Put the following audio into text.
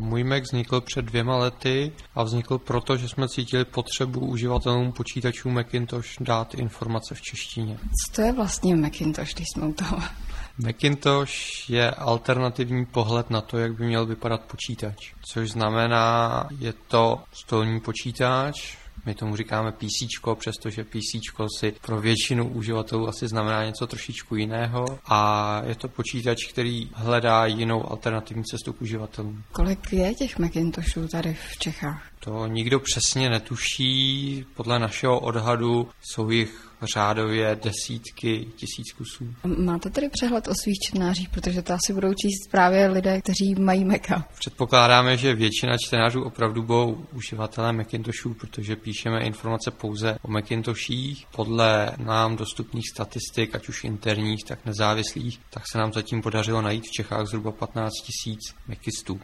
Můj Mac vznikl před 2 lety a vznikl proto, že jsme cítili potřebu uživatelům počítačů Macintosh dát informace v češtině. Co to je vlastně Macintosh, když jsme u toho? Macintosh je alternativní pohled na to, jak by měl vypadat počítač. Což znamená, je to stolní počítač, my tomu říkáme PCčko, přestože PCčko si pro většinu uživatelů asi znamená něco trošičku jiného. A je to počítač, který hledá jinou alternativní cestu k uživatelům. Kolik je těch Macintoshů tady v Čechách? To nikdo přesně netuší. Podle našeho odhadu jsou jich řádově desítky tisíc kusů. Máte tedy přehled o svých čtenářích, protože to asi budou číst právě lidé, kteří mají Maca. Předpokládáme, že většina čtenářů opravdu budou uživatelé Macintoshů, protože píšeme informace pouze o Macintoshích. Podle nám dostupných statistik, ať už interních, tak nezávislých, tak se nám zatím podařilo najít v Čechách zhruba 15 000 Macistů.